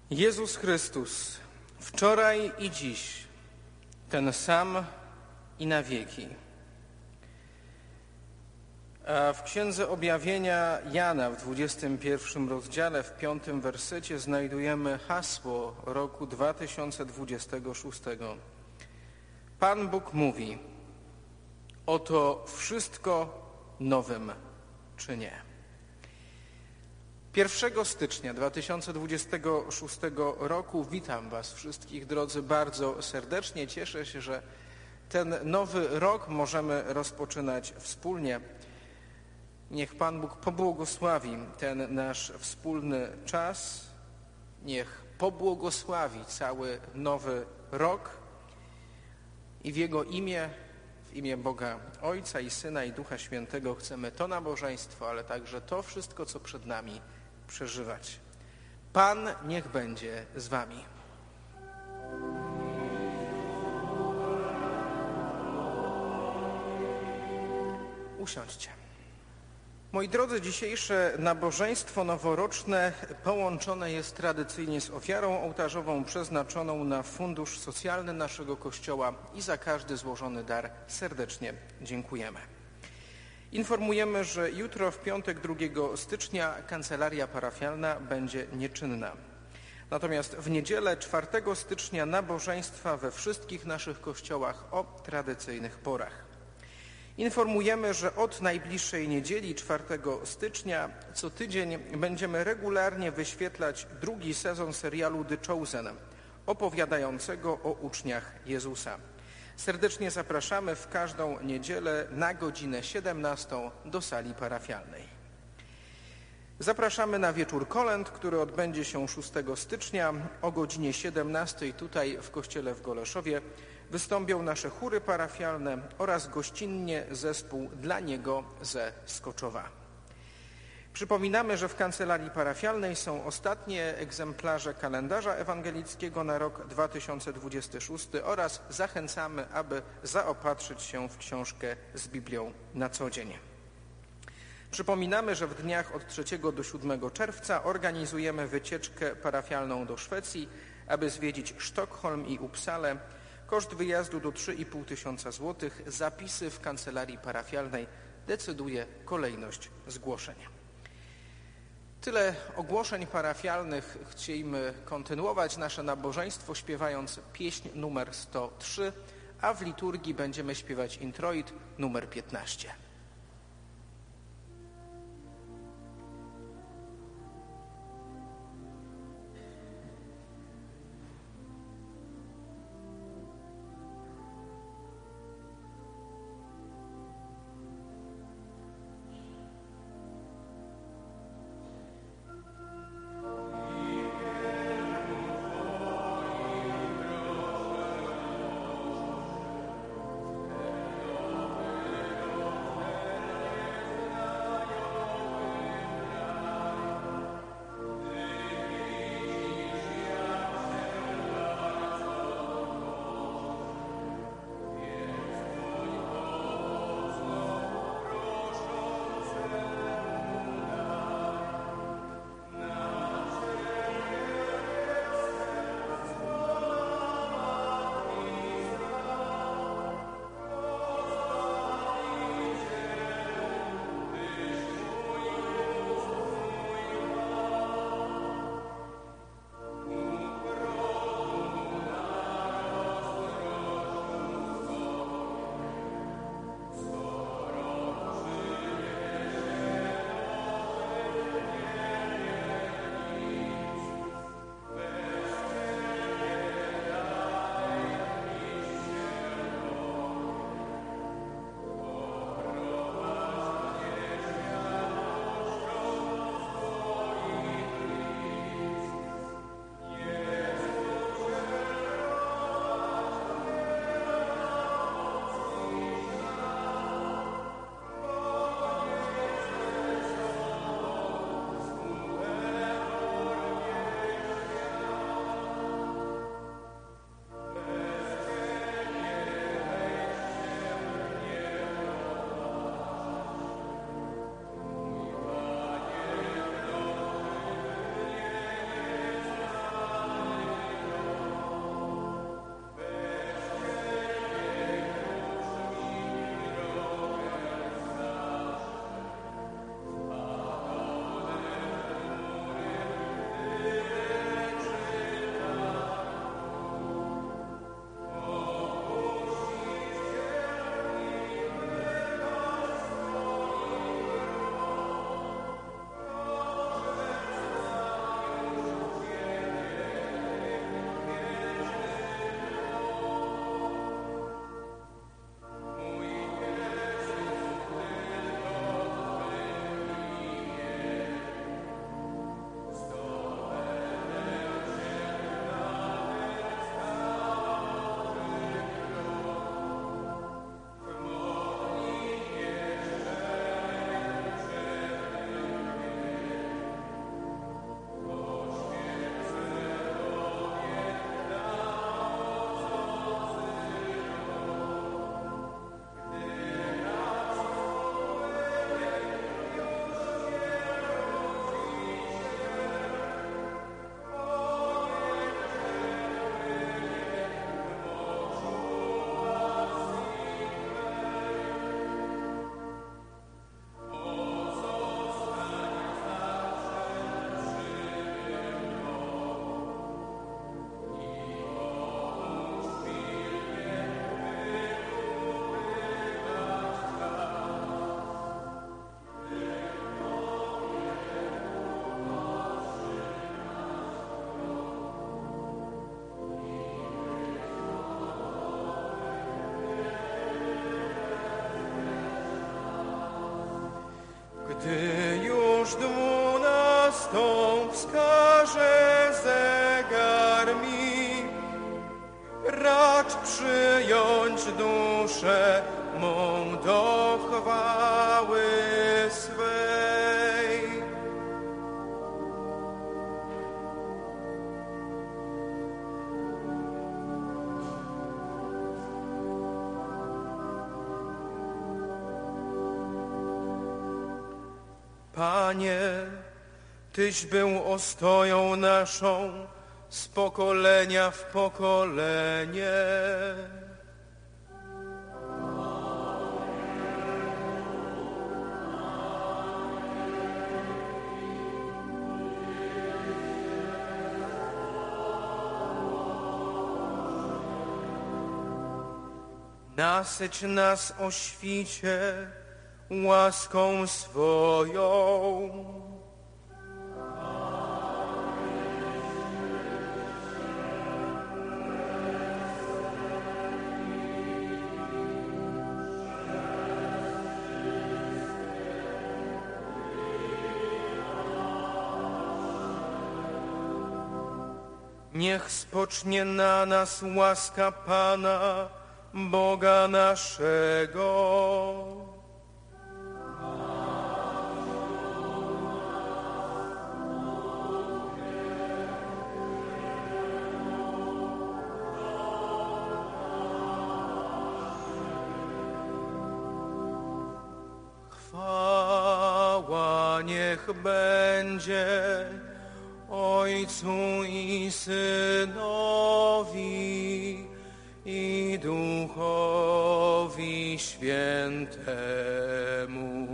Jezus Chrystus, wczoraj i dziś, ten sam i na wieki. A w Księdze Objawienia Jana w 21 rozdziale, w 5 wersecie znajdujemy hasło roku 2026. Pan Bóg mówi: oto wszystko nowym czynię. 1 stycznia 2026 roku witam Was wszystkich, drodzy, bardzo serdecznie. Cieszę się, że ten nowy rok możemy rozpoczynać wspólnie. Niech Pan Bóg pobłogosławi ten nasz wspólny czas. Niech pobłogosławi cały nowy rok i w Jego imię, w imię Boga Ojca i Syna i Ducha Świętego chcemy to nabożeństwo, ale także to wszystko, co przed nami, przeżywać. Pan niech będzie z Wami. Usiądźcie. Moi drodzy, dzisiejsze nabożeństwo noworoczne połączone jest tradycyjnie z ofiarą ołtarzową przeznaczoną na fundusz socjalny naszego Kościoła i za każdy złożony dar serdecznie dziękujemy. Informujemy, że jutro w piątek 2 stycznia kancelaria parafialna będzie nieczynna. Natomiast w niedzielę 4 stycznia nabożeństwa we wszystkich naszych kościołach o tradycyjnych porach. Informujemy, że od najbliższej niedzieli 4 stycznia co tydzień będziemy regularnie wyświetlać drugi sezon serialu The Chosen, opowiadającego o uczniach Jezusa. Serdecznie zapraszamy w każdą niedzielę na godzinę 17 do sali parafialnej. Zapraszamy na wieczór kolęd, który odbędzie się 6 stycznia o godzinie 17 tutaj w kościele w Goleszowie. Wystąpią nasze chóry parafialne oraz gościnnie zespół Dla Niego ze Skoczowa. Przypominamy, że w kancelarii parafialnej są ostatnie egzemplarze kalendarza ewangelickiego na rok 2026 oraz zachęcamy, aby zaopatrzyć się w książkę z Biblią na co dzień. Przypominamy, że w dniach od 3 do 7 czerwca organizujemy wycieczkę parafialną do Szwecji, aby zwiedzić Sztokholm i Uppsalę. Koszt wyjazdu do 3,5 tysiąca złotych. Zapisy w kancelarii parafialnej decyduje kolejność zgłoszeń. Tyle ogłoszeń parafialnych. Chcielibyśmy kontynuować nasze nabożeństwo śpiewając pieśń numer 103, a w liturgii będziemy śpiewać introit numer 15. Gdy już 12 wskaże zegar mi, racz przyjąć duszę mą do chwały swej. Panie, Tyś był ostoją naszą z pokolenia w pokolenie. Nasyć nas o świcie łaską swoją. Niech spocznie na nas łaska Pana, Boga naszego. Chwała niech będzie Ojcu i Synowi i Duchowi Świętemu.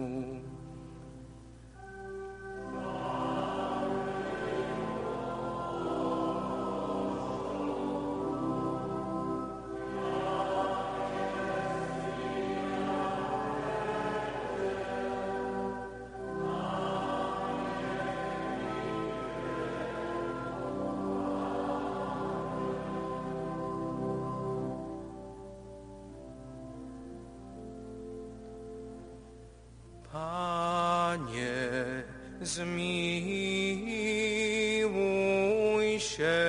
Panie, zmiłuj się.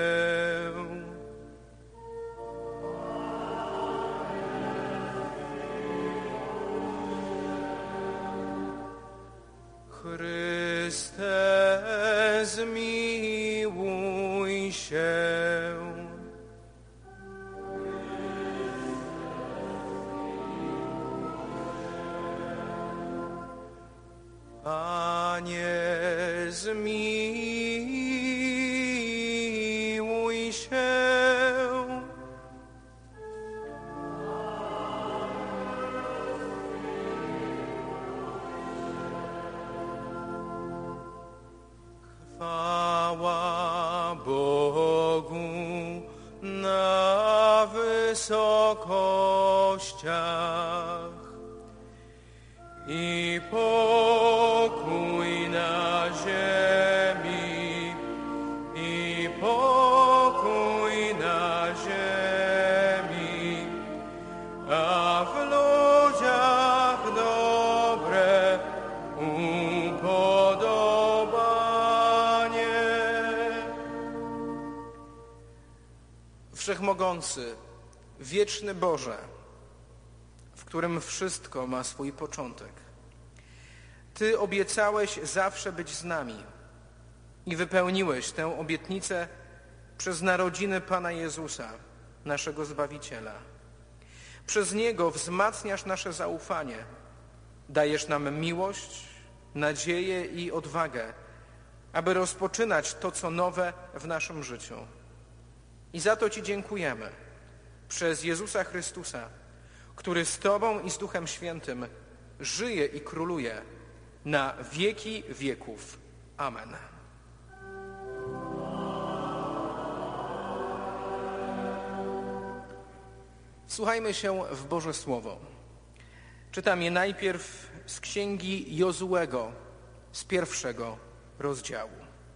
Chryste, zmiłuj się. Panie, zmiłuj się. Chwała Bogu na wysokościach i pokój na ziemi, i pokój na ziemi, a w ludziach dobre upodobanie. Wszechmogący, wieczny Boże, w którym wszystko ma swój początek. Ty obiecałeś zawsze być z nami i wypełniłeś tę obietnicę przez narodziny Pana Jezusa, naszego Zbawiciela. Przez Niego wzmacniasz nasze zaufanie, dajesz nam miłość, nadzieję i odwagę, aby rozpoczynać to, co nowe w naszym życiu. I za to Ci dziękujemy przez Jezusa Chrystusa, który z Tobą i z Duchem Świętym żyje i króluje na wieki wieków. Amen. Słuchajmy się w Boże Słowo. Czytam je najpierw z Księgi Jozułego, z 1 rozdziału.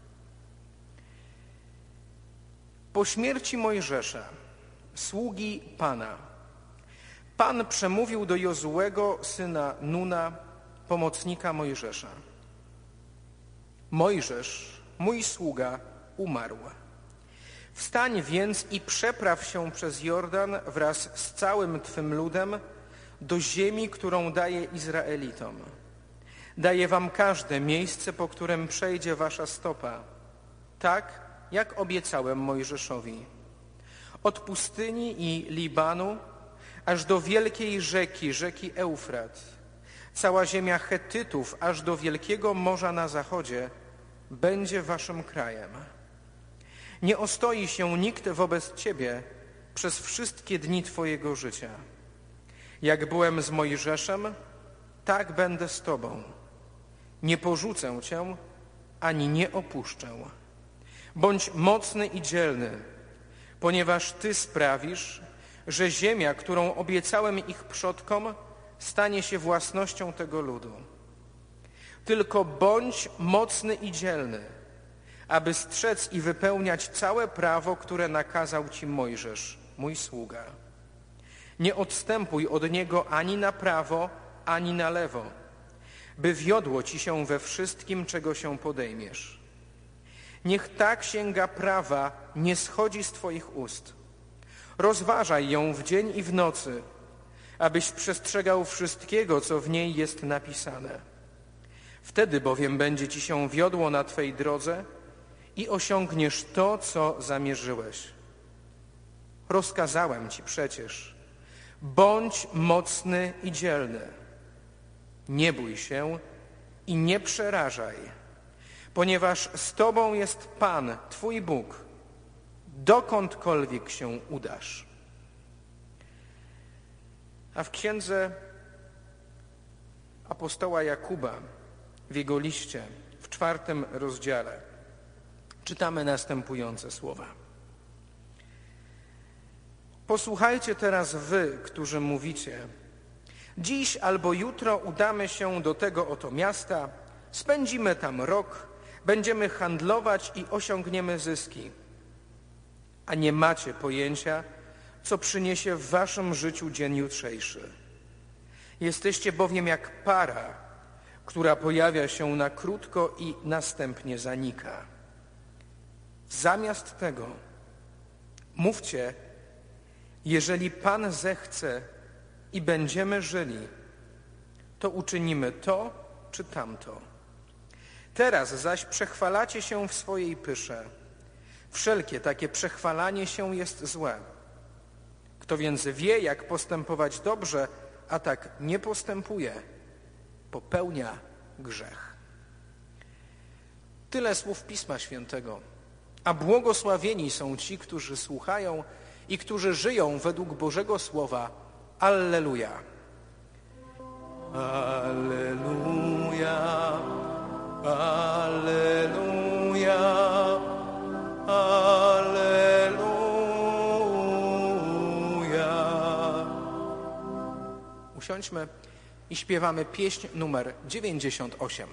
Po śmierci Mojżesza, sługi Pana, Pan przemówił do Jozułego, syna Nuna, pomocnika Mojżesza. Mojżesz, mój sługa, umarł. Wstań więc i przepraw się przez Jordan wraz z całym Twym ludem do ziemi, którą daję Izraelitom. Daję wam każde miejsce, po którym przejdzie wasza stopa, tak jak obiecałem Mojżeszowi. Od pustyni i Libanu aż do wielkiej rzeki Eufrat, cała ziemia Chetytów aż do wielkiego morza na zachodzie będzie waszym krajem. Nie ostoi się nikt wobec ciebie przez wszystkie dni twojego życia. Jak byłem z Mojżeszem, tak będę z tobą. Nie porzucę cię, ani nie opuszczę. Bądź mocny i dzielny, ponieważ ty sprawisz, że ziemia, którą obiecałem ich przodkom, stanie się własnością tego ludu. Tylko bądź mocny i dzielny, aby strzec i wypełniać całe prawo, które nakazał ci Mojżesz, mój sługa. Nie odstępuj od niego ani na prawo, ani na lewo, by wiodło ci się we wszystkim, czego się podejmiesz. Niech ta księga prawa nie schodzi z twoich ust. Rozważaj ją w dzień i w nocy, abyś przestrzegał wszystkiego, co w niej jest napisane. Wtedy bowiem będzie ci się wiodło na twej drodze i osiągniesz to, co zamierzyłeś. Rozkazałem ci przecież, bądź mocny i dzielny. Nie bój się i nie przerażaj, ponieważ z tobą jest Pan, twój Bóg, dokądkolwiek się udasz. A w księdze apostoła Jakuba, w jego liście, w 4 rozdziale, czytamy następujące słowa. Posłuchajcie teraz wy, którzy mówicie, dziś albo jutro udamy się do tego oto miasta, spędzimy tam rok, będziemy handlować i osiągniemy zyski. A nie macie pojęcia, co przyniesie w waszym życiu dzień jutrzejszy. Jesteście bowiem jak para, która pojawia się na krótko i następnie zanika. Zamiast tego mówcie, jeżeli Pan zechce i będziemy żyli, to uczynimy to czy tamto. Teraz zaś przechwalacie się w swojej pysze. Wszelkie takie przechwalanie się jest złe. Kto więc wie, jak postępować dobrze, a tak nie postępuje, popełnia grzech. Tyle słów Pisma Świętego, a błogosławieni są ci, którzy słuchają i którzy żyją według Bożego Słowa. Alleluja! Alleluja! Alleluja! Alleluja! Usiądźmy i śpiewamy pieśń numer 98.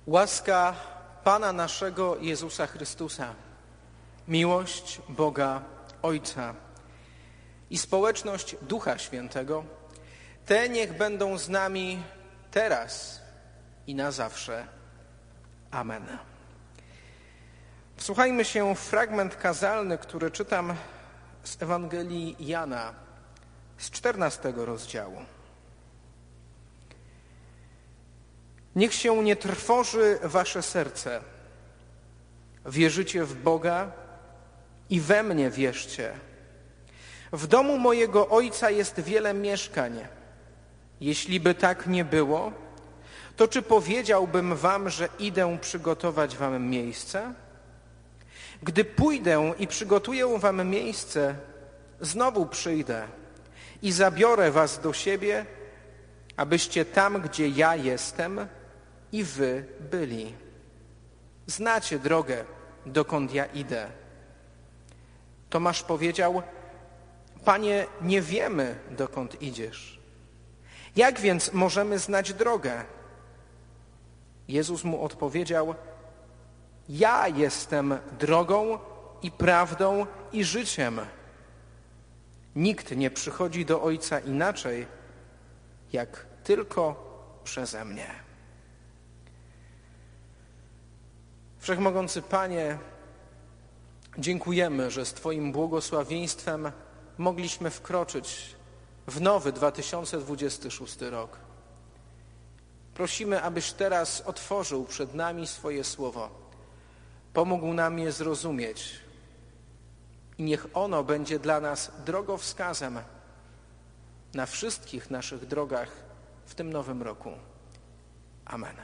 Łaska Pana naszego Jezusa Chrystusa, miłość Boga Ojca i społeczność Ducha Świętego, te niech będą z nami teraz i na zawsze. Amen. Wsłuchajmy się w fragment kazalny, który czytam z Ewangelii Jana, z 14 rozdziału. Niech się nie trwoży wasze serce. Wierzycie w Boga i we mnie wierzcie. W domu mojego Ojca jest wiele mieszkań. Jeśli by tak nie było, to czy powiedziałbym wam, że idę przygotować wam miejsce? Gdy pójdę i przygotuję wam miejsce, znowu przyjdę i zabiorę was do siebie, abyście tam, gdzie ja jestem, i wy byli. Znacie drogę, dokąd ja idę. Tomasz powiedział: Panie, nie wiemy, dokąd idziesz. Jak więc możemy znać drogę? Jezus mu odpowiedział: Ja jestem drogą i prawdą i życiem. Nikt nie przychodzi do Ojca inaczej, jak tylko przeze mnie. Wszechmogący Panie, dziękujemy, że z Twoim błogosławieństwem mogliśmy wkroczyć w nowy 2026 rok. Prosimy, abyś teraz otworzył przed nami swoje słowo, pomógł nam je zrozumieć i niech ono będzie dla nas drogowskazem na wszystkich naszych drogach w tym nowym roku. Amen.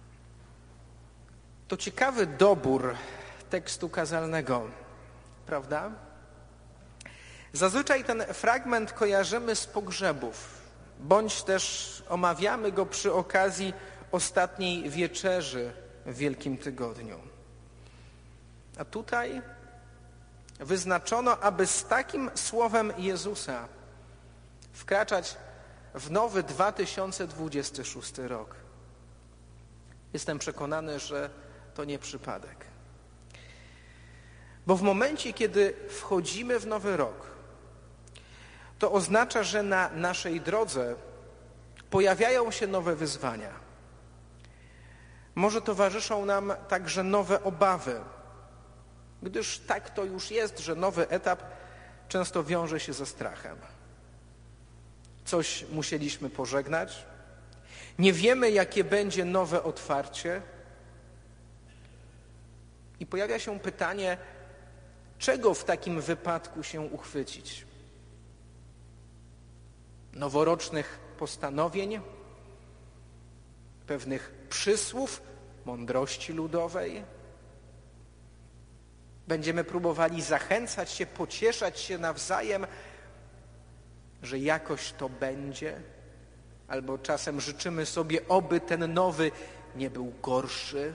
To ciekawy dobór tekstu kazalnego, prawda? Zazwyczaj ten fragment kojarzymy z pogrzebów, bądź też omawiamy go przy okazji ostatniej wieczerzy w Wielkim Tygodniu. A tutaj wyznaczono, aby z takim słowem Jezusa wkraczać w nowy 2026 rok. Jestem przekonany, że to nie przypadek. Bo w momencie, kiedy wchodzimy w nowy rok, to oznacza, że na naszej drodze pojawiają się nowe wyzwania. Może towarzyszą nam także nowe obawy, gdyż tak to już jest, że nowy etap często wiąże się ze strachem. Coś musieliśmy pożegnać, nie wiemy, jakie będzie nowe otwarcie i pojawia się pytanie, czego w takim wypadku się uchwycić? Noworocznych postanowień, pewnych przysłów, mądrości ludowej? Będziemy próbowali zachęcać się, pocieszać się nawzajem, że jakoś to będzie? Albo czasem życzymy sobie, oby ten nowy nie był gorszy?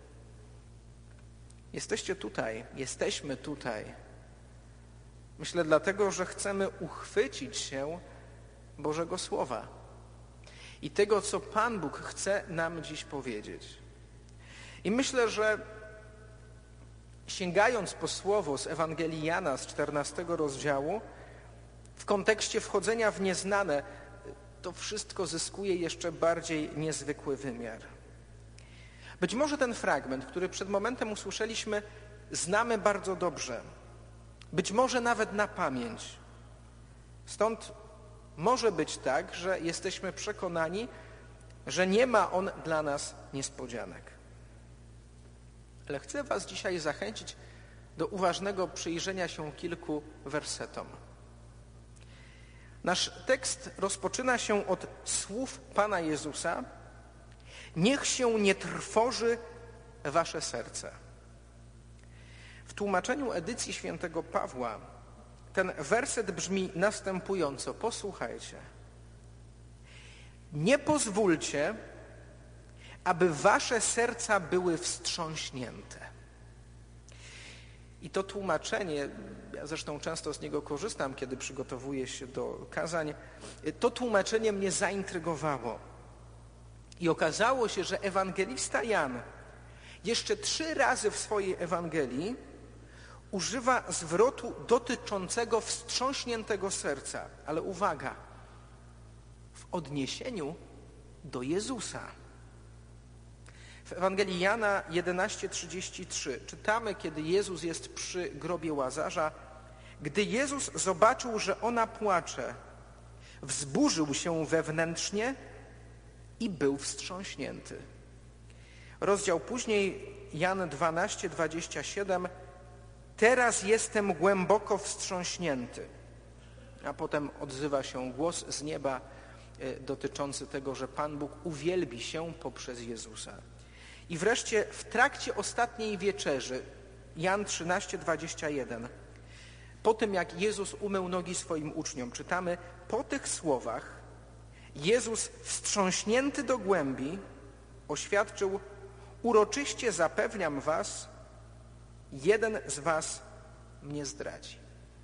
Jesteśmy tutaj. Myślę dlatego, że chcemy uchwycić się Bożego Słowa i tego, co Pan Bóg chce nam dziś powiedzieć. I myślę, że sięgając po słowo z Ewangelii Jana z 14 rozdziału, w kontekście wchodzenia w nieznane, to wszystko zyskuje jeszcze bardziej niezwykły wymiar. Być może ten fragment, który przed momentem usłyszeliśmy, znamy bardzo dobrze. Być może nawet na pamięć. Stąd może być tak, że jesteśmy przekonani, że nie ma on dla nas niespodzianek. Ale chcę was dzisiaj zachęcić do uważnego przyjrzenia się kilku wersetom. Nasz tekst rozpoczyna się od słów Pana Jezusa: niech się nie trwoży wasze serce. W tłumaczeniu edycji świętego Pawła ten werset brzmi następująco. Posłuchajcie. Nie pozwólcie, aby wasze serca były wstrząśnięte. I to tłumaczenie, ja zresztą często z niego korzystam, kiedy przygotowuję się do kazań, to tłumaczenie mnie zaintrygowało. I okazało się, że ewangelista Jan jeszcze 3 razy w swojej Ewangelii używa zwrotu dotyczącego wstrząśniętego serca. Ale uwaga, w odniesieniu do Jezusa. W Ewangelii Jana 11:33 czytamy, kiedy Jezus jest przy grobie Łazarza: gdy Jezus zobaczył, że ona płacze, wzburzył się wewnętrznie i był wstrząśnięty. Rozdział później, Jan 12:27: teraz jestem głęboko wstrząśnięty. A potem odzywa się głos z nieba dotyczący tego, że Pan Bóg uwielbi się poprzez Jezusa. I wreszcie w trakcie ostatniej wieczerzy, Jan 13:21, po tym jak Jezus umył nogi swoim uczniom, czytamy: po tych słowach Jezus, wstrząśnięty do głębi, oświadczył: uroczyście zapewniam was, jeden z was mnie zdradzi.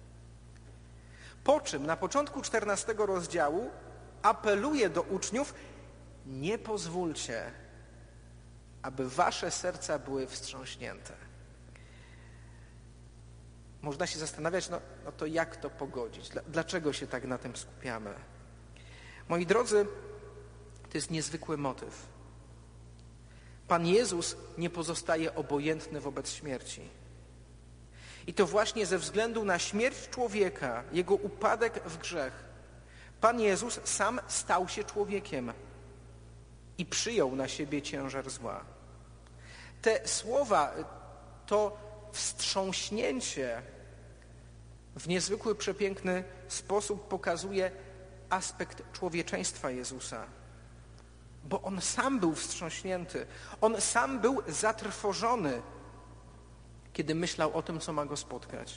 Po czym na początku 14 rozdziału apeluje do uczniów: nie pozwólcie, aby wasze serca były wstrząśnięte. Można się zastanawiać, no to jak to pogodzić? Dlaczego się tak na tym skupiamy? Moi drodzy, to jest niezwykły motyw. Pan Jezus nie pozostaje obojętny wobec śmierci. I to właśnie ze względu na śmierć człowieka, jego upadek w grzech, Pan Jezus sam stał się człowiekiem i przyjął na siebie ciężar zła. Te słowa, to wstrząśnięcie w niezwykły, przepiękny sposób pokazuje aspekt człowieczeństwa Jezusa. Bo On sam był wstrząśnięty. On sam był zatrwożony, kiedy myślał o tym, co ma Go spotkać.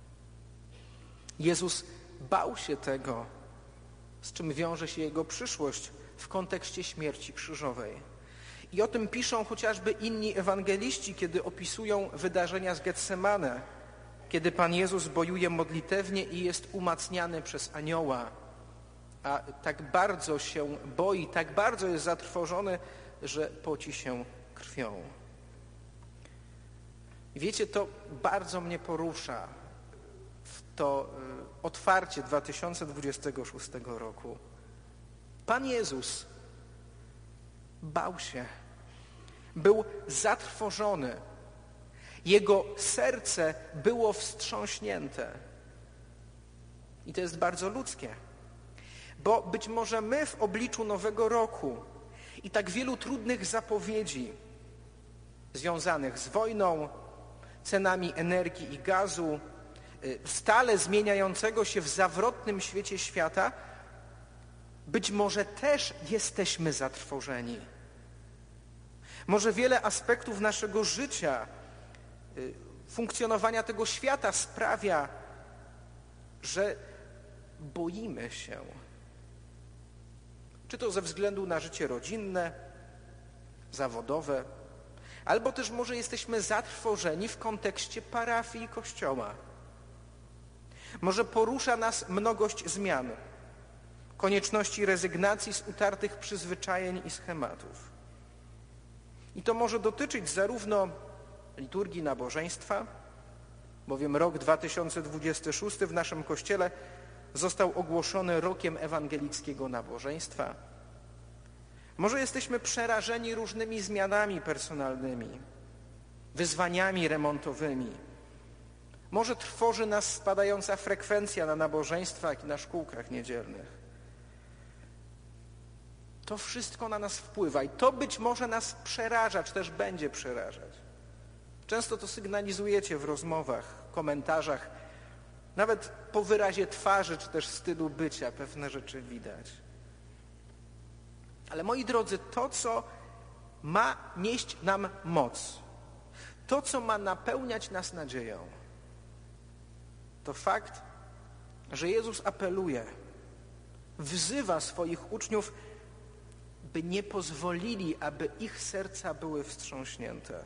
Jezus bał się tego, z czym wiąże się Jego przyszłość w kontekście śmierci krzyżowej. I o tym piszą chociażby inni ewangeliści, kiedy opisują wydarzenia z Getsemane, kiedy Pan Jezus bojuje modlitewnie i jest umacniany przez anioła, a tak bardzo się boi, tak bardzo jest zatrwożony, że poci się krwią. I wiecie, to bardzo mnie porusza w to otwarcie 2026 roku. Pan Jezus bał się, był zatrwożony. Jego serce było wstrząśnięte. I to jest bardzo ludzkie. Bo być może my w obliczu nowego roku i tak wielu trudnych zapowiedzi związanych z wojną, cenami energii i gazu, stale zmieniającego się w zawrotnym świecie świata, być może też jesteśmy zatrwożeni. Może wiele aspektów naszego życia, funkcjonowania tego świata sprawia, że boimy się. Czy to ze względu na życie rodzinne, zawodowe, albo też może jesteśmy zatrwożeni w kontekście parafii i Kościoła. Może porusza nas mnogość zmian, konieczności rezygnacji z utartych przyzwyczajeń i schematów. I to może dotyczyć zarówno liturgii nabożeństwa, bowiem rok 2026 w naszym Kościele został ogłoszony rokiem ewangelickiego nabożeństwa. Może jesteśmy przerażeni różnymi zmianami personalnymi, wyzwaniami remontowymi. Może trwoży nas spadająca frekwencja na nabożeństwach i na szkółkach niedzielnych. To wszystko na nas wpływa i to być może nas przeraża, czy też będzie przerażać. Często to sygnalizujecie w rozmowach, komentarzach, nawet po wyrazie twarzy, czy też stylu bycia pewne rzeczy widać. Ale moi drodzy, to, co ma nieść nam moc, to, co ma napełniać nas nadzieją, to fakt, że Jezus apeluje, wzywa swoich uczniów, by nie pozwolili, aby ich serca były wstrząśnięte.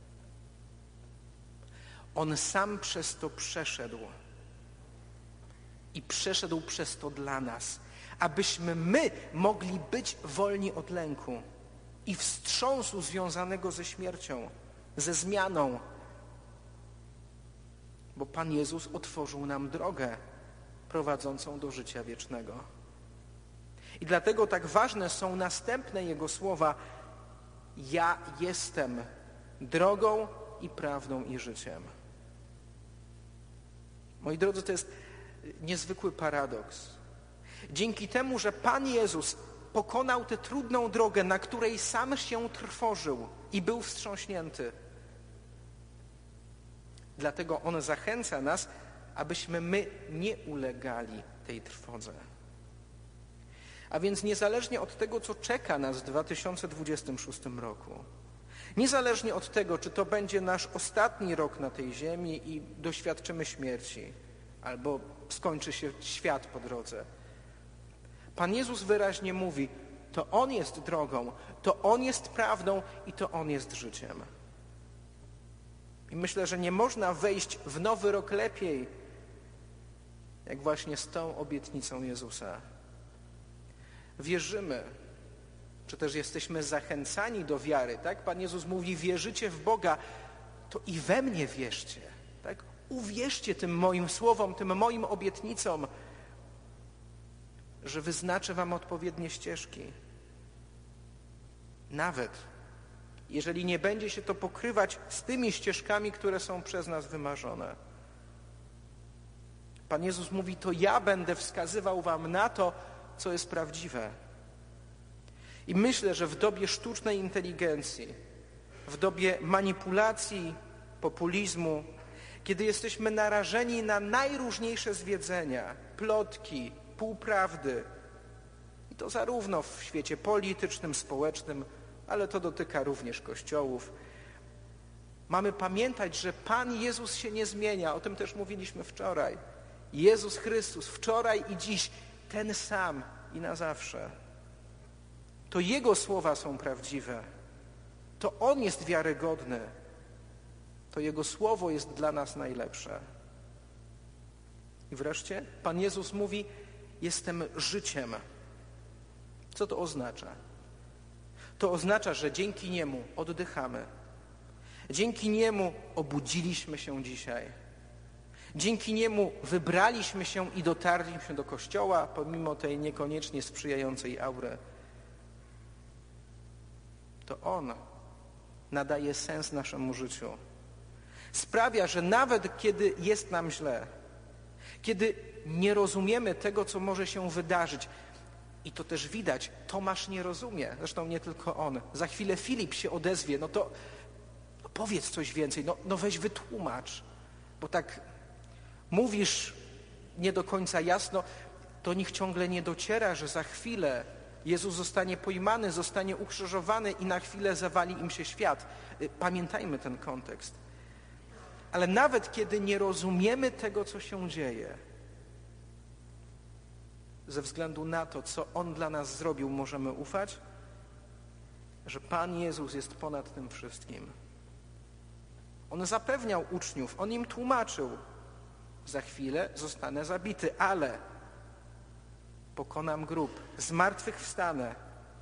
On sam przez to przeszedł i przeszedł przez to dla nas, abyśmy my mogli być wolni od lęku i wstrząsu związanego ze śmiercią, ze zmianą, bo Pan Jezus otworzył nam drogę prowadzącą do życia wiecznego. I dlatego tak ważne są następne Jego słowa: ja jestem drogą i prawdą i życiem. Moi drodzy, to jest niezwykły paradoks. Dzięki temu, że Pan Jezus pokonał tę trudną drogę, na której sam się trwożył i był wstrząśnięty, dlatego On zachęca nas, abyśmy my nie ulegali tej trwodze. A więc niezależnie od tego, co czeka nas w 2026 roku, niezależnie od tego, czy to będzie nasz ostatni rok na tej ziemi i doświadczymy śmierci, albo skończy się świat po drodze, Pan Jezus wyraźnie mówi: to On jest drogą, to On jest prawdą i to On jest życiem. I myślę, że nie można wejść w nowy rok lepiej, jak właśnie z tą obietnicą Jezusa. Wierzymy, czy też jesteśmy zachęcani do wiary, tak? Pan Jezus mówi: wierzycie w Boga, to i we mnie wierzcie, tak? Uwierzcie tym moim słowom, tym moim obietnicom, że wyznaczę wam odpowiednie ścieżki. Nawet jeżeli nie będzie się to pokrywać z tymi ścieżkami, które są przez nas wymarzone. Pan Jezus mówi: to ja będę wskazywał wam na to, co jest prawdziwe. I myślę, że w dobie sztucznej inteligencji, w dobie manipulacji, populizmu, kiedy jesteśmy narażeni na najróżniejsze zwiedzenia, plotki, półprawdy, i to zarówno w świecie politycznym, społecznym, ale to dotyka również kościołów, mamy pamiętać, że Pan Jezus się nie zmienia. O tym też mówiliśmy wczoraj. Jezus Chrystus wczoraj i dziś ten sam i na zawsze. To Jego słowa są prawdziwe. To On jest wiarygodny. To Jego słowo jest dla nas najlepsze. I wreszcie Pan Jezus mówi: jestem życiem. Co to oznacza? To oznacza, że dzięki Niemu oddychamy. Dzięki Niemu obudziliśmy się dzisiaj. Dzięki Niemu wybraliśmy się i dotarliśmy do kościoła, pomimo tej niekoniecznie sprzyjającej aury. To On nadaje sens naszemu życiu. Sprawia, że nawet kiedy jest nam źle, kiedy nie rozumiemy tego, co może się wydarzyć, i to też widać, Tomasz nie rozumie, zresztą nie tylko on. Za chwilę Filip się odezwie: no to powiedz coś więcej, no weź wytłumacz, bo tak mówisz nie do końca jasno, do nich ciągle nie dociera, że za chwilę Jezus zostanie pojmany, zostanie ukrzyżowany i na chwilę zawali im się świat. Pamiętajmy ten kontekst. Ale nawet kiedy nie rozumiemy tego, co się dzieje, ze względu na to, co On dla nas zrobił, możemy ufać, że Pan Jezus jest ponad tym wszystkim. On zapewniał uczniów, On im tłumaczył: za chwilę zostanę zabity, ale pokonam grób, zmartwychwstanę,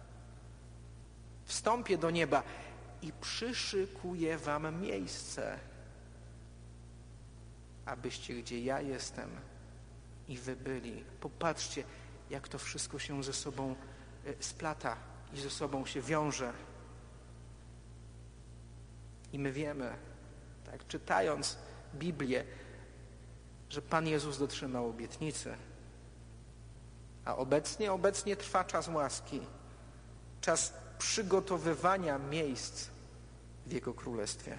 wstąpię do nieba i przyszykuję wam miejsce, abyście, gdzie ja jestem, i wy byli. Popatrzcie, jak to wszystko się ze sobą splata i ze sobą się wiąże. I my wiemy, tak, czytając Biblię, że Pan Jezus dotrzymał obietnicy. A obecnie trwa czas łaski, czas przygotowywania miejsc w Jego Królestwie.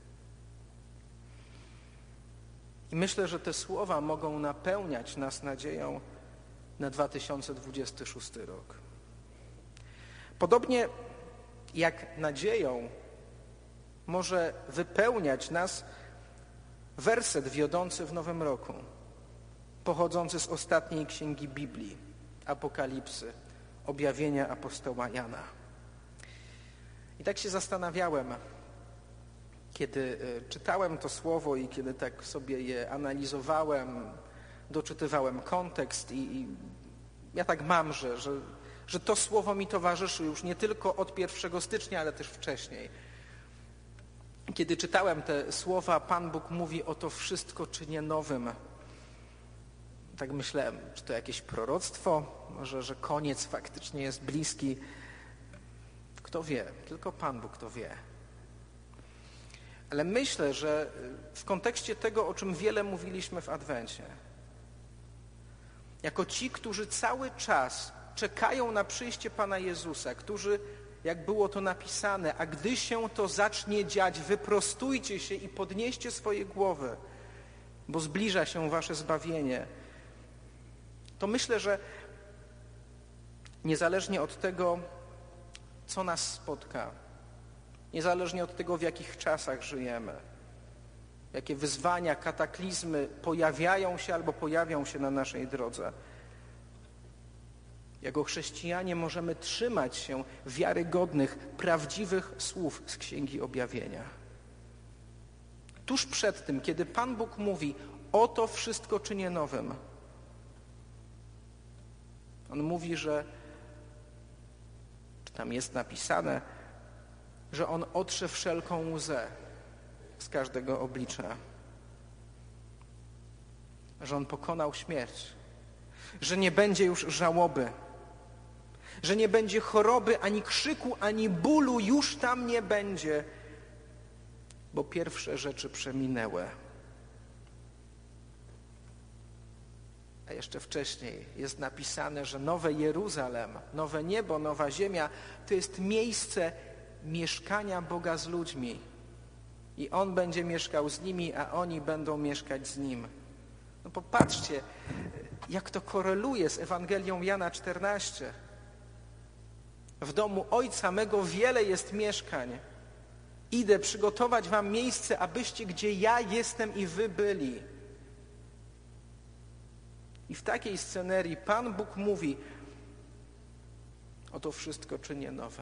I myślę, że te słowa mogą napełniać nas nadzieją na 2026 rok. Podobnie jak nadzieją może wypełniać nas werset wiodący w nowym roku, pochodzący z ostatniej księgi Biblii, Apokalipsy, objawienia apostoła Jana. I tak się zastanawiałem, kiedy czytałem to słowo i kiedy tak sobie je analizowałem, doczytywałem kontekst i ja tak mam, że to słowo mi towarzyszy już nie tylko od 1 stycznia, ale też wcześniej. Kiedy czytałem te słowa, Pan Bóg mówi: oto wszystko czynię nowym. Tak myślałem, czy to jakieś proroctwo, może, że koniec faktycznie jest bliski. Kto wie, tylko Pan Bóg to wie. Ale myślę, że w kontekście tego, o czym wiele mówiliśmy w Adwencie, jako ci, którzy cały czas czekają na przyjście Pana Jezusa, którzy, jak było to napisane, a gdy się to zacznie dziać, wyprostujcie się i podnieście swoje głowy, bo zbliża się wasze zbawienie, to myślę, że niezależnie od tego, co nas spotka, niezależnie od tego, w jakich czasach żyjemy, jakie wyzwania, kataklizmy pojawiają się albo pojawią się na naszej drodze, jako chrześcijanie możemy trzymać się wiarygodnych, prawdziwych słów z Księgi Objawienia. Tuż przed tym, kiedy Pan Bóg mówi: oto wszystko czynię nowym, On mówi, że tam jest napisane, że On otrze wszelką łzę z każdego oblicza, że On pokonał śmierć, że nie będzie już żałoby, że nie będzie choroby, ani krzyku, ani bólu, już tam nie będzie, bo pierwsze rzeczy przeminęły. A jeszcze wcześniej jest napisane, że nowe Jeruzalem, nowe niebo, nowa ziemia to jest miejsce mieszkania Boga z ludźmi. I On będzie mieszkał z nimi, a oni będą mieszkać z Nim. No popatrzcie, jak to koreluje z Ewangelią Jana 14. W domu Ojca mego wiele jest mieszkań. Idę przygotować wam miejsce, abyście gdzie ja jestem i wy byli. I w takiej scenerii Pan Bóg mówi: oto wszystko czynię nowe.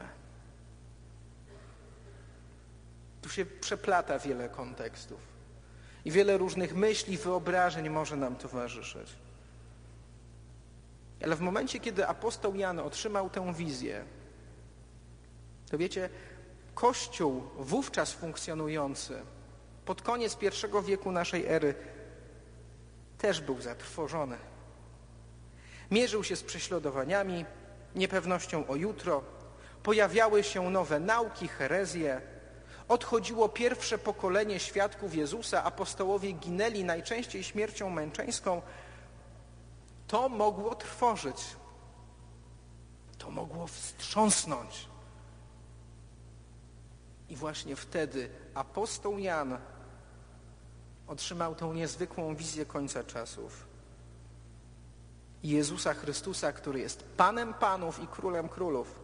Tu się przeplata wiele kontekstów i wiele różnych myśli, wyobrażeń może nam towarzyszyć. Ale w momencie, kiedy apostoł Jan otrzymał tę wizję, to wiecie, Kościół wówczas funkcjonujący pod koniec I wieku naszej ery też był zatrwożony. Mierzył się z prześladowaniami, niepewnością o jutro, pojawiały się nowe nauki, herezje, odchodziło pierwsze pokolenie świadków Jezusa, apostołowie ginęli najczęściej śmiercią męczeńską. To mogło trwożyć, to mogło wstrząsnąć. I właśnie wtedy apostoł Jan otrzymał tę niezwykłą wizję końca czasów. Jezusa Chrystusa, który jest Panem Panów i Królem Królów,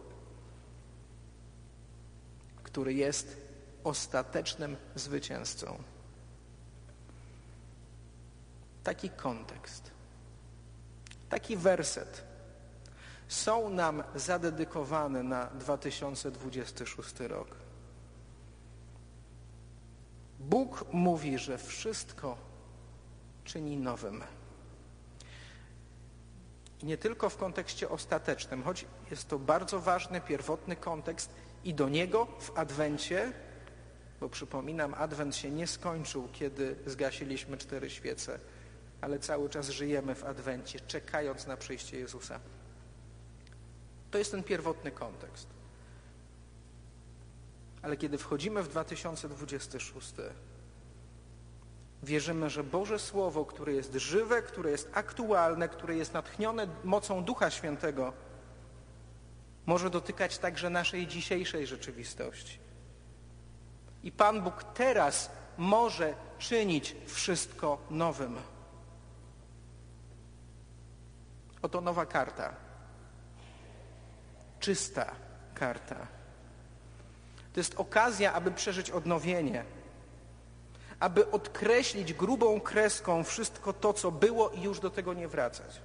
który jest ostatecznym zwycięzcą. Taki kontekst, taki werset są nam zadedykowane na 2026 rok. Bóg mówi, że wszystko czyni nowym. I nie tylko w kontekście ostatecznym, choć jest to bardzo ważny, pierwotny kontekst i do niego w Adwencie, bo przypominam, Adwent się nie skończył, kiedy zgasiliśmy 4 świece, ale cały czas żyjemy w Adwencie, czekając na przyjście Jezusa. To jest ten pierwotny kontekst. Ale kiedy wchodzimy w 2026, wierzymy, że Boże Słowo, które jest żywe, które jest aktualne, które jest natchnione mocą Ducha Świętego, może dotykać także naszej dzisiejszej rzeczywistości. I Pan Bóg teraz może czynić wszystko nowym. Oto nowa karta. Czysta karta. To jest okazja, aby przeżyć odnowienie, aby odkreślić grubą kreską wszystko to, co było i już do tego nie wracać.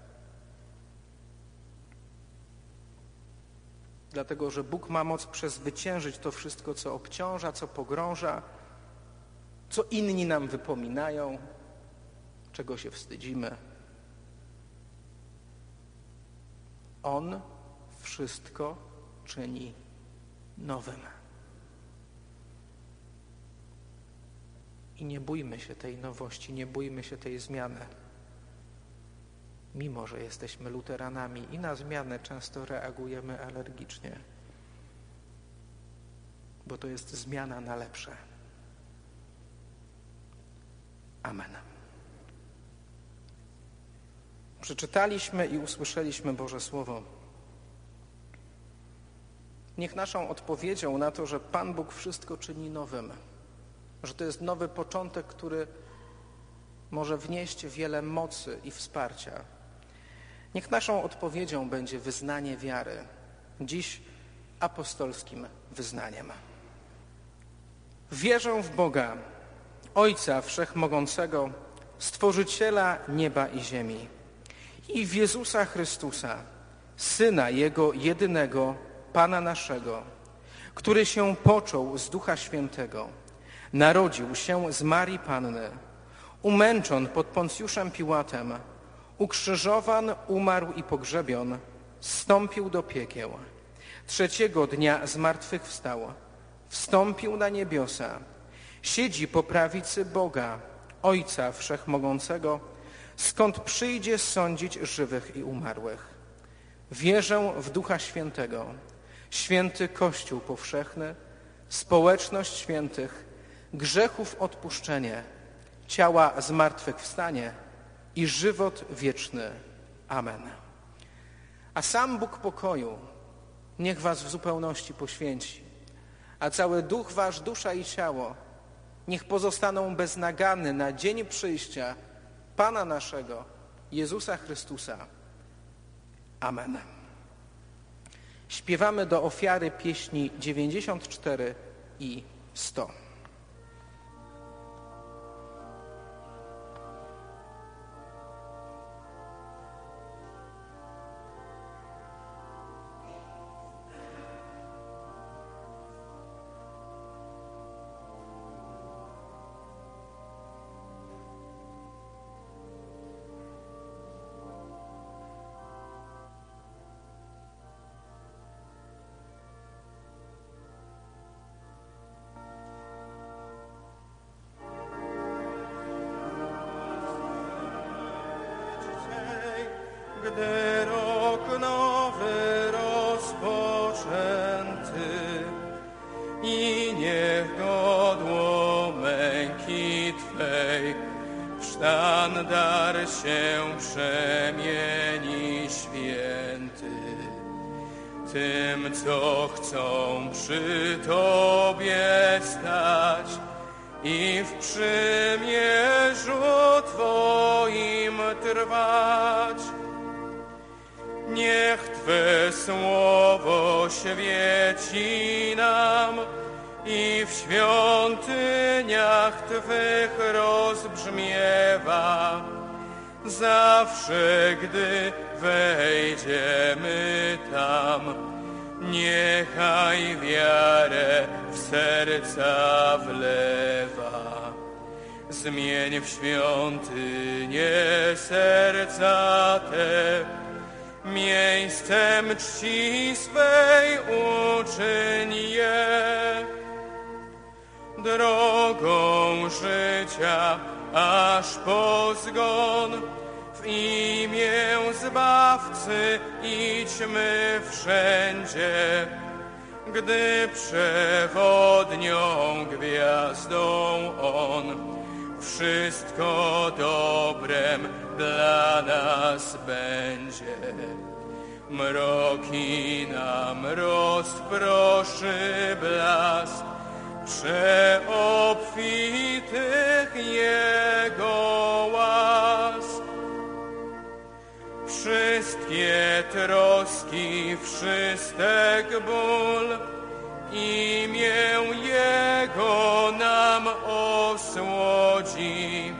Dlatego, że Bóg ma moc przezwyciężyć to wszystko, co obciąża, co pogrąża, co inni nam wypominają, czego się wstydzimy. On wszystko czyni nowym. I nie bójmy się tej nowości, nie bójmy się tej zmiany. Mimo że jesteśmy luteranami i na zmianę często reagujemy alergicznie, bo to jest zmiana na lepsze. Amen. Przeczytaliśmy i usłyszeliśmy Boże Słowo. Niech naszą odpowiedzią na to, że Pan Bóg wszystko czyni nowym, że to jest nowy początek, który może wnieść wiele mocy i wsparcia. Niech naszą odpowiedzią będzie wyznanie wiary, dziś apostolskim wyznaniem. Wierzę w Boga, Ojca Wszechmogącego, Stworzyciela nieba i ziemi, i w Jezusa Chrystusa, Syna Jego jedynego, Pana naszego, który się począł z Ducha Świętego, narodził się z Marii Panny, umęczon pod Poncjuszem Piłatem, ukrzyżowan, umarł i pogrzebion, zstąpił do piekieł. 3. dnia zmartwychwstał, wstąpił na niebiosa, siedzi po prawicy Boga, Ojca Wszechmogącego, skąd przyjdzie sądzić żywych i umarłych. Wierzę w Ducha Świętego, święty Kościół powszechny, społeczność świętych, grzechów odpuszczenie, ciała zmartwychwstanie i żywot wieczny. Amen. A sam Bóg pokoju niech was w zupełności poświęci, a cały duch wasz, dusza i ciało niech pozostaną bez nagany na dzień przyjścia Pana naszego, Jezusa Chrystusa. Amen. Śpiewamy do ofiary pieśni 94 i 100. Gdy rok nowy rozpoczęty i niech godło męki Twej w sztandar się przemieni święty. Tym, co chcą przy Tobie stać i w przymierzu Twoim trwać. Niech Twe słowo świeci nam i w świątyniach Twych rozbrzmiewa. Zawsze, gdy wejdziemy tam, niechaj wiarę w serca wlewa. Zmień w świątynię serca te, miejscem czci swej uczyń je. Drogą życia aż po zgon, w imię Zbawcy idźmy wszędzie. Gdy przewodnią gwiazdą On, wszystko dobrem dla nas będzie. Mroki nam rozproszy blask przeobfitych Jego łask. Wszystkie troski, wszystek ból, imię Jego nam osłodzi.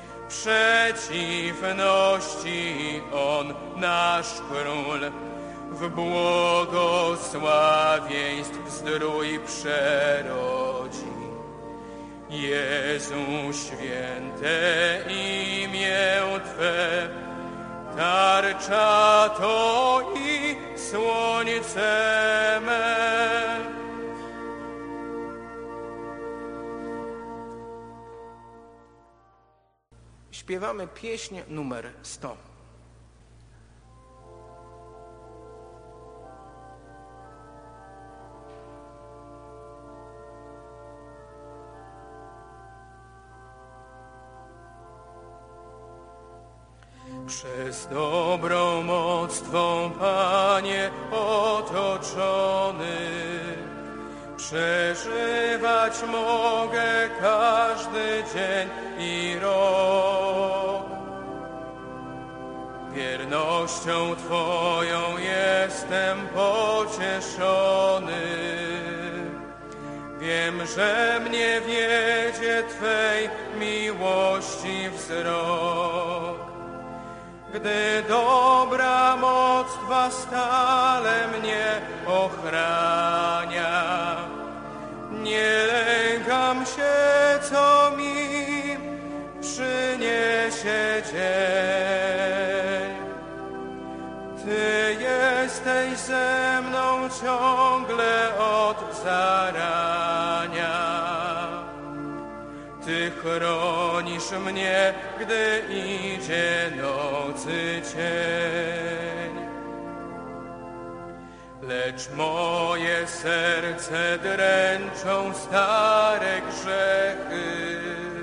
Przeciwności On, nasz Król, w błogosławieństw zdrój przerodzi. Jezu, święte imię Twe, tarcza to i słońce me. Śpiewamy pieśń numer 100. Przez dobrą moc Twą, Panie, otoczony, przeżywać mogę każdy dzień i rok. Wiernością Twoją jestem pocieszony. Wiem, że mnie wiedzie Twej miłości wzrok. Gdy dobra moc Twa stale mnie ochrania, nie lękam się, co mi przyniesie dzień. Ty jesteś ze mną ciągle od zarania. Ty chronisz mnie, gdy idzie nocy cień. Lecz moje serce dręczą stare grzechy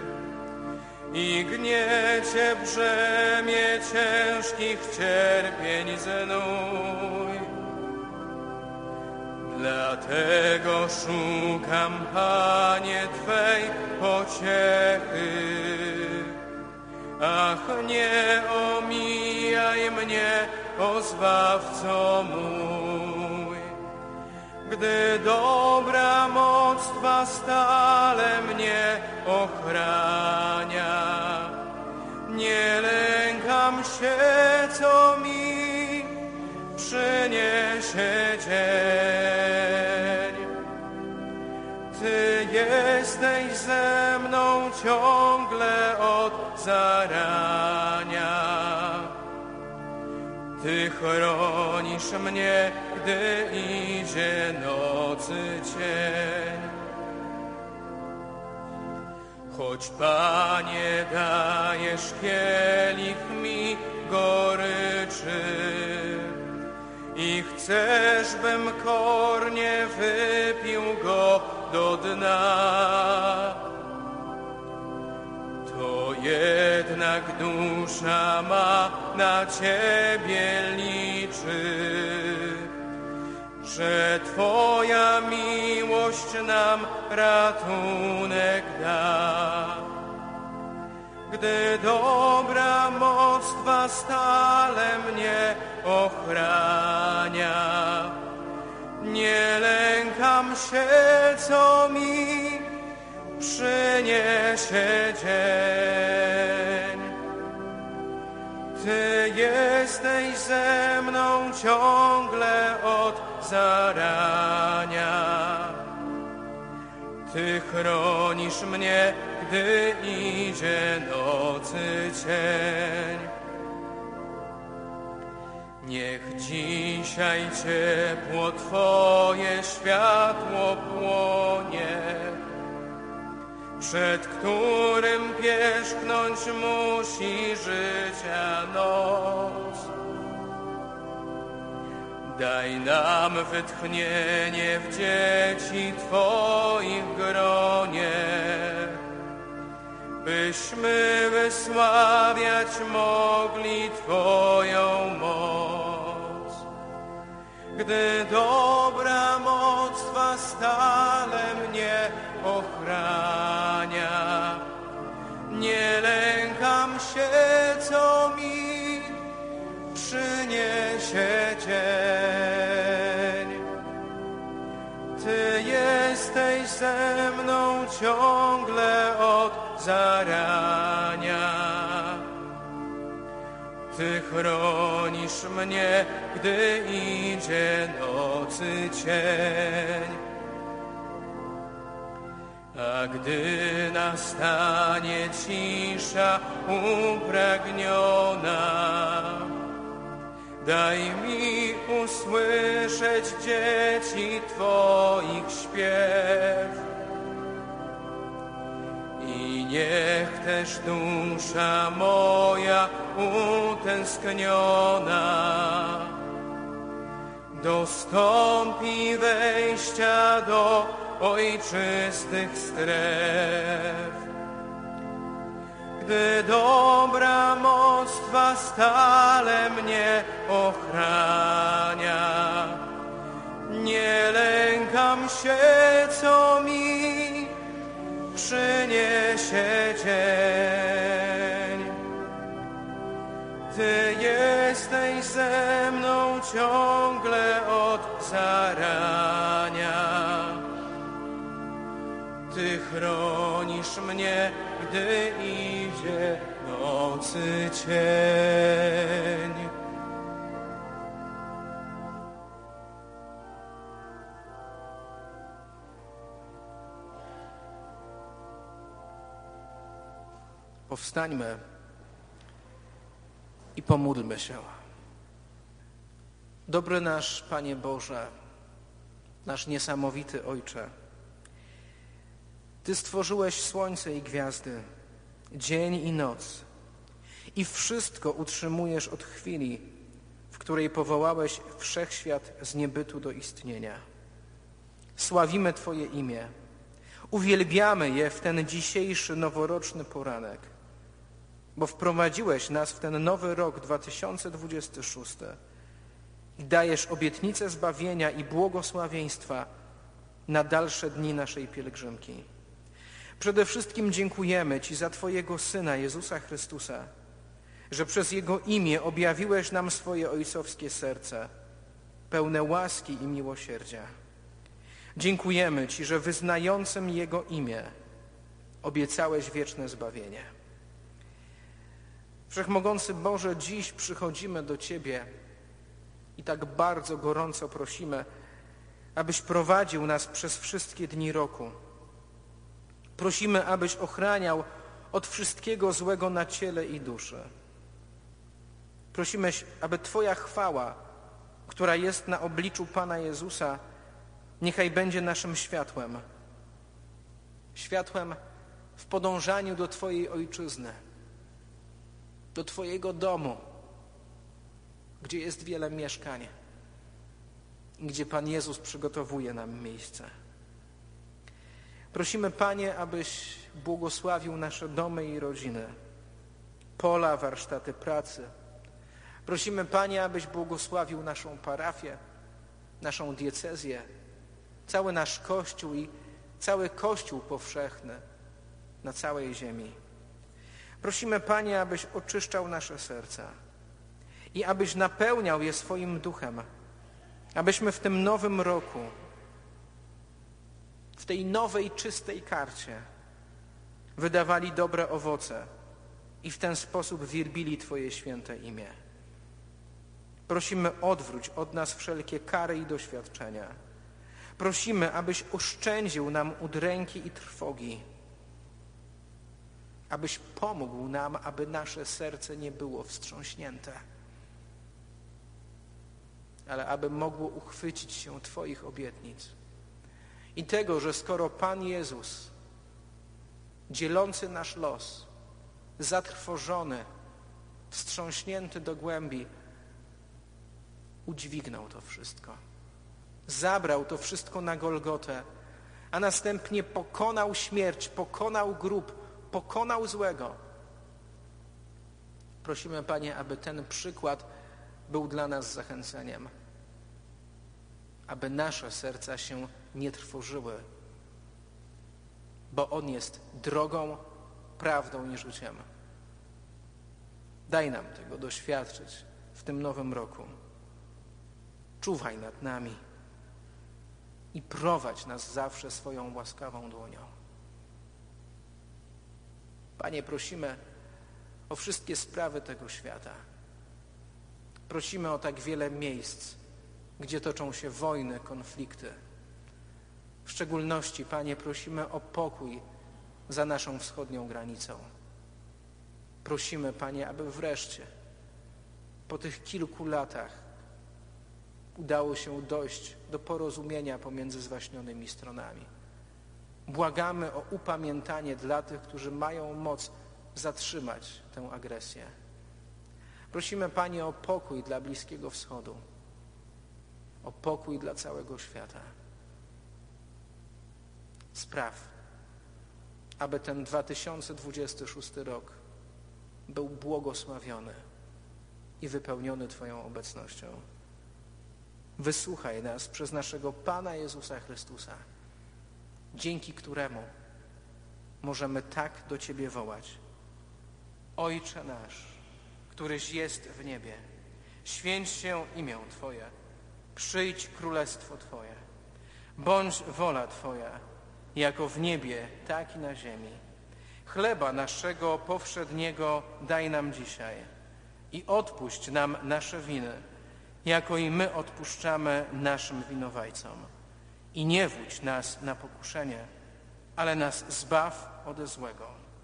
i gniecie brzemię ciężkich cierpień znój. Dlatego szukam, Panie, Twej pociechy. Ach, nie omijaj mnie, o Zbawco mój. Gdy dobra moc Twa stale mnie ochrania, nie lękam się, co mi przyniesie dzień. Ty jesteś ze mną ciągle od zarania. Ty chronisz mnie, gdy idzie nocy cień. Choć, Panie, dajesz kielich mi goryczy i chcesz, bym kornie wypił go do dna, to jednak dusza ma na Ciebie liczy, że Twoja miłość nam ratunek da. Gdy dobra moc Twa stale mnie ochrania, nie lękam się, co mi przyniesie dzień. Ty jesteś ze mną ciągle od zarania. Ty chronisz mnie, gdy idzie nocy cień. Niech dzisiaj ciepło Twoje światło płonie, przed którym pierzchnąć musi życia noc. Daj nam wytchnienie w dzieci Twoich gronie, byśmy wysławiać mogli Twoją moc. Gdy dobra moc Twa stale mnie ochrania, nie lękam się, co mi przyniesie dzień. Ty jesteś ze mną ciągle od zarania. Ty chronisz mnie, gdy idzie nocy cień. A gdy nastanie cisza upragniona, daj mi usłyszeć dzieci Twoich śpiew i Niech też dusza moja utęskniona dostąpi wejścia do ojczystych stref. Gdy dobra moc Twa stale mnie ochrania, nie lękam się, co mi przyniesie dzień. Ty jesteś ze mną ciągle od zarania. Ty chronisz mnie, gdy idzie nocy cień. Powstańmy i pomódlmy się. Dobry nasz Panie Boże, nasz niesamowity Ojcze, Ty stworzyłeś słońce i gwiazdy, dzień i noc i wszystko utrzymujesz od chwili, w której powołałeś wszechświat z niebytu do istnienia. Sławimy Twoje imię, uwielbiamy je w ten dzisiejszy noworoczny poranek, bo wprowadziłeś nas w ten nowy rok 2026 i dajesz obietnicę zbawienia i błogosławieństwa na dalsze dni naszej pielgrzymki. Przede wszystkim dziękujemy Ci za Twojego Syna Jezusa Chrystusa, że przez Jego imię objawiłeś nam swoje ojcowskie serce, pełne łaski i miłosierdzia. Dziękujemy Ci, że wyznającym Jego imię obiecałeś wieczne zbawienie. Wszechmogący Boże, dziś przychodzimy do Ciebie i tak bardzo gorąco prosimy, abyś prowadził nas przez wszystkie dni roku. Prosimy, abyś ochraniał od wszystkiego złego na ciele i duszy. Prosimy, aby Twoja chwała, która jest na obliczu Pana Jezusa, niechaj będzie naszym światłem. Światłem w podążaniu do Twojej ojczyzny, do Twojego domu, gdzie jest wiele mieszkań, gdzie Pan Jezus przygotowuje nam miejsce. Prosimy, Panie, abyś błogosławił nasze domy i rodziny, pola, warsztaty pracy. Prosimy, Panie, abyś błogosławił naszą parafię, naszą diecezję, cały nasz Kościół i cały Kościół powszechny na całej ziemi. Prosimy, Panie, abyś oczyszczał nasze serca i abyś napełniał je swoim duchem, abyśmy w tym nowym roku, w tej nowej, czystej karcie wydawali dobre owoce i w ten sposób wielbili Twoje święte imię. Prosimy, odwróć od nas wszelkie kary i doświadczenia. Prosimy, abyś oszczędził nam udręki i trwogi, abyś pomógł nam, aby nasze serce nie było wstrząśnięte, ale aby mogło uchwycić się Twoich obietnic i tego, że skoro Pan Jezus, dzielący nasz los, zatrwożony, wstrząśnięty do głębi, udźwignął to wszystko, zabrał to wszystko na Golgotę, a następnie pokonał śmierć, pokonał grób, pokonał złego. Prosimy, Panie, aby ten przykład był dla nas zachęceniem, aby nasze serca się nie trwożyły, bo On jest drogą, prawdą i życiem. Daj nam tego doświadczyć w tym nowym roku. Czuwaj nad nami i prowadź nas zawsze swoją łaskawą dłonią. Panie, prosimy o wszystkie sprawy tego świata. Prosimy o tak wiele miejsc, gdzie toczą się wojny, konflikty. W szczególności, Panie, prosimy o pokój za naszą wschodnią granicą. Prosimy, Panie, aby wreszcie po tych kilku latach udało się dojść do porozumienia pomiędzy zwaśnionymi stronami. Błagamy o upamiętanie dla tych, którzy mają moc zatrzymać tę agresję. Prosimy, Panie, o pokój dla Bliskiego Wschodu, o pokój dla całego świata. Spraw, aby ten 2026 rok był błogosławiony i wypełniony Twoją obecnością. Wysłuchaj nas przez naszego Pana Jezusa Chrystusa, dzięki któremu możemy tak do Ciebie wołać. Ojcze nasz, któryś jest w niebie, święć się imię Twoje, przyjdź królestwo Twoje, bądź wola Twoja, jako w niebie, tak i na ziemi. Chleba naszego powszedniego daj nam dzisiaj i odpuść nam nasze winy, jako i my odpuszczamy naszym winowajcom. I nie wódź nas na pokuszenie, ale nas zbaw ode złego.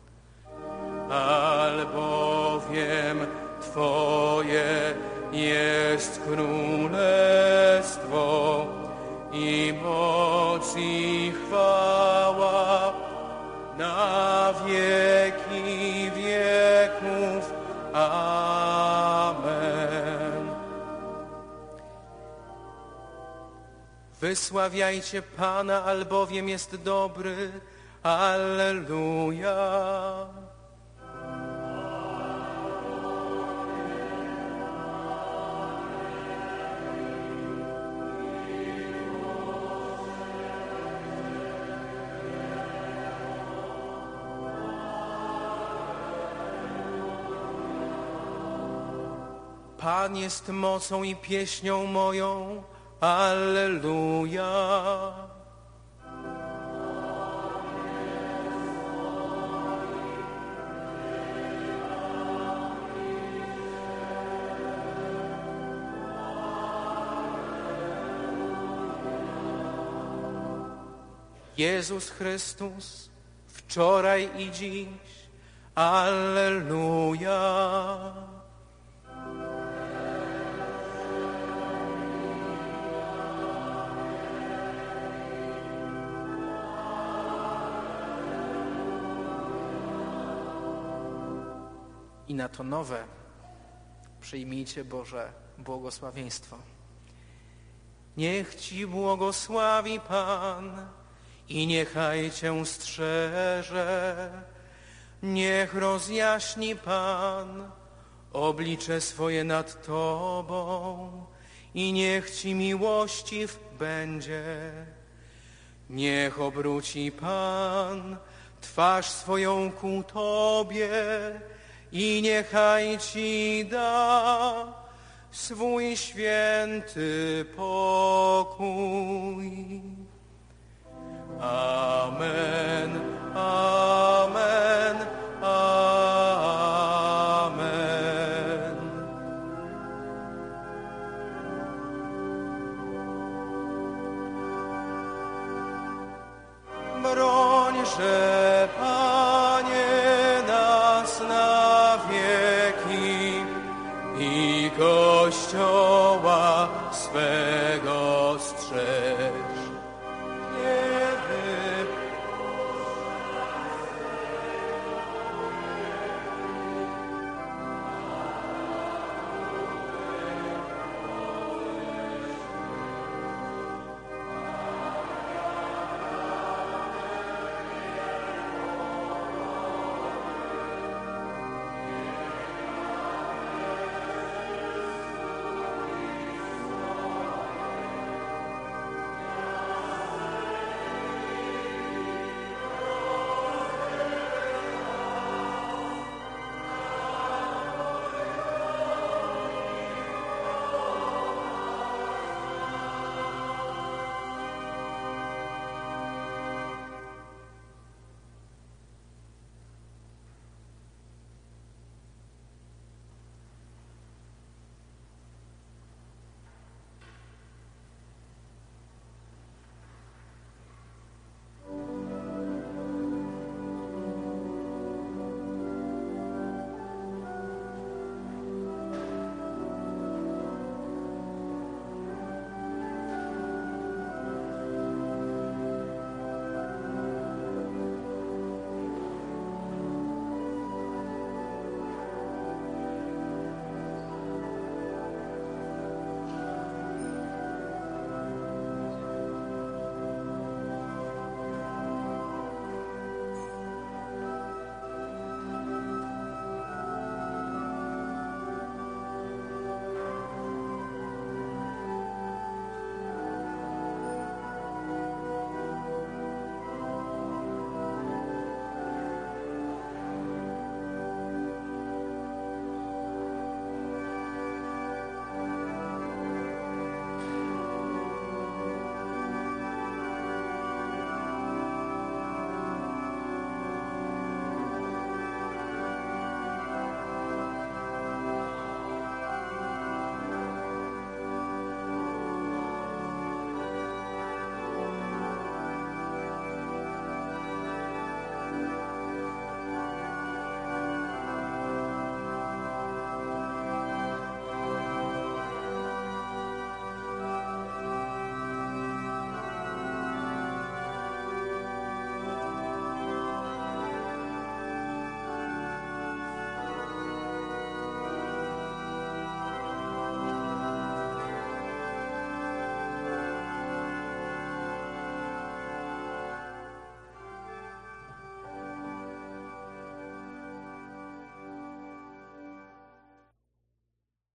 Albowiem Twoje jest królestwo i moc i chwała na wieki wieków. Amen. Wysławiajcie Pana, albowiem jest dobry. Alleluja. Pan jest mocą i pieśnią moją. Alleluja. Jezus Chrystus, wczoraj i dziś. Alleluja. I na to nowe przyjmijcie Boże błogosławieństwo. Niech Ci błogosławi Pan i niechaj Cię strzeże. Niech rozjaśni Pan oblicze swoje nad Tobą i niech Ci miłościw będzie. Niech obróci Pan twarz swoją ku Tobie i niechaj Ci da swój święty pokój. Amen, amen, amen. Brońże, Panie, nas na wieki i Kościoła swego strzeż.